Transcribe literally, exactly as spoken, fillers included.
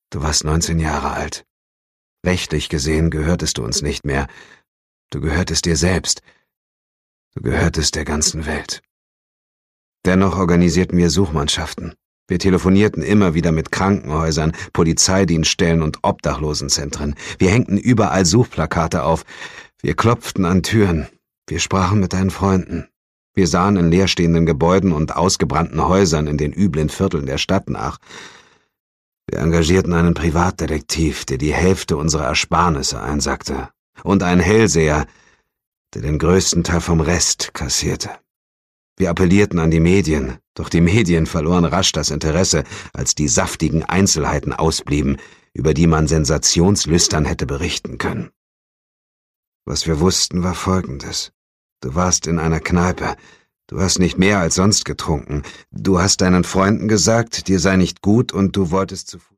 Du warst neunzehn Jahre alt. Rechtlich gesehen gehörtest du uns nicht mehr. Du gehörtest dir selbst. Du gehörtest der ganzen Welt. Dennoch organisierten wir Suchmannschaften. Wir telefonierten immer wieder mit Krankenhäusern, Polizeidienststellen und Obdachlosenzentren. Wir hängten überall Suchplakate auf. Wir klopften an Türen. Wir sprachen mit deinen Freunden. Wir sahen in leerstehenden Gebäuden und ausgebrannten Häusern in den üblen Vierteln der Stadt nach. Wir engagierten einen Privatdetektiv, der die Hälfte unserer Ersparnisse einsackte, und einen Hellseher, der den größten Teil vom Rest kassierte. Wir appellierten an die Medien, doch die Medien verloren rasch das Interesse, als die saftigen Einzelheiten ausblieben, über die man sensationslüstern hätte berichten können. Was wir wussten, war Folgendes. Du warst in einer Kneipe. Du hast nicht mehr als sonst getrunken. Du hast deinen Freunden gesagt, dir sei nicht gut und du wolltest zu Fuß